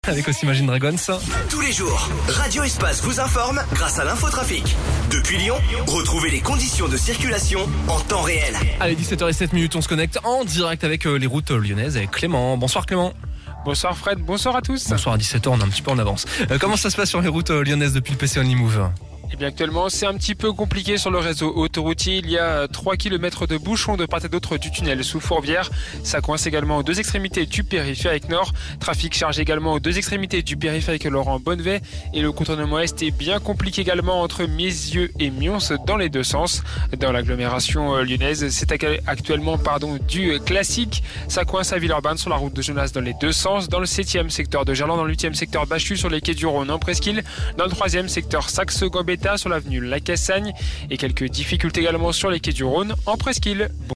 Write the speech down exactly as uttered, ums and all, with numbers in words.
Avec aussi Imagine Dragons. Tous les jours, Radio Espace vous informe grâce à l'infotrafic. Depuis Lyon, retrouvez les conditions de circulation en temps réel. Allez, dix-sept heures zéro sept minutes, on se connecte en direct avec les routes lyonnaises avec Clément. Bonsoir Clément. Bonsoir Fred, bonsoir à tous. Bonsoir, à dix-sept heures, on est un petit peu en avance. Euh, comment ça se passe sur les routes lyonnaises depuis le P C Only Move ? Eh bien actuellement c'est un petit peu compliqué sur le réseau autoroutier. Il y a trois kilomètres de bouchons de part et d'autre du tunnel sous Fourvière. Ça coince également aux deux extrémités du périphérique nord. Trafic charge également aux deux extrémités du périphérique Laurent Bonnevet. Et le contournement est est bien compliqué également entre Messieux et Mions dans les deux sens. Dans l'agglomération lyonnaise, c'est actuellement pardon, du classique. Ça coince à Villeurbanne sur la route de Genasse dans les deux sens. Dans le septième secteur de Gerland, dans le huitième secteur Bachu sur les quais du Rhône en Presqu'île. Dans le troisième secteur Saxe-Gambetta sur l'avenue La Cassagne et quelques difficultés également sur les quais du Rhône en Presqu'île.